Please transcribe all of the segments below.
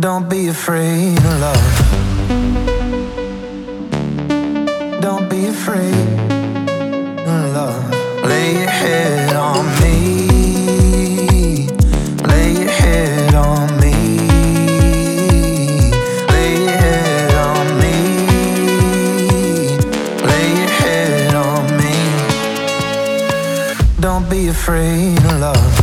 Don't be afraid of love. Don't be afraid of love. Lay your head on me. Lay your head on me. Lay your head on me. Lay your head on me. Don't be afraid of love.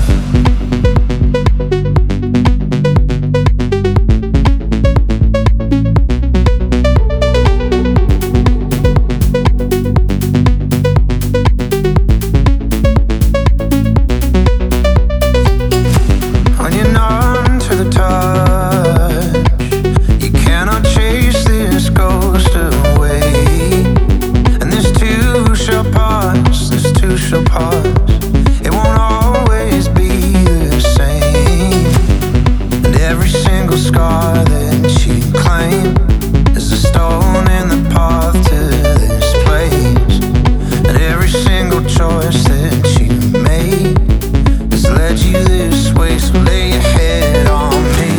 It won't always be the same. And every single scar that you claim is a stone in the path to this place. And every single choice that you made has led you this way. So lay your head on me.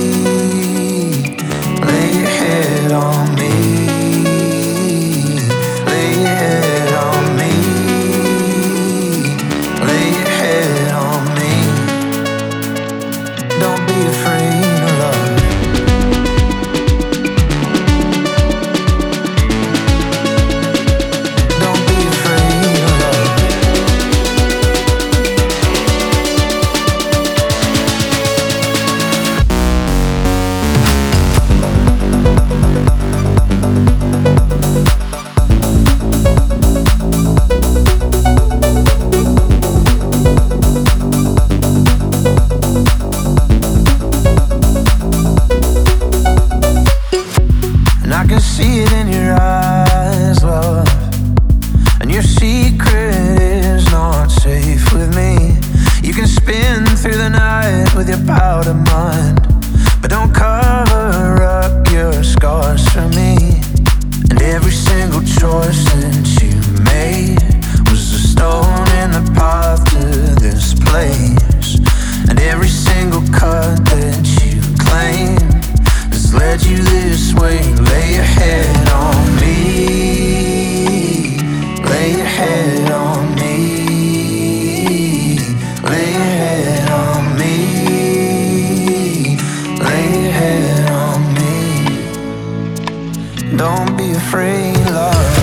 Lay your head on me. Lay your head on me. Don't be afraid of love. Don't be afraid of love. I can see it in your eyes, love. And your secret is not safe with me. You can spin through the night with your powder mind, but don't cover up your scars for me. And every single choice that you made was a stone in the path to this place. And every single cut that you claimed has led you this way. Lay your head on me. Lay your head on me. Lay your head on me. Lay your head on me. Don't be afraid, love.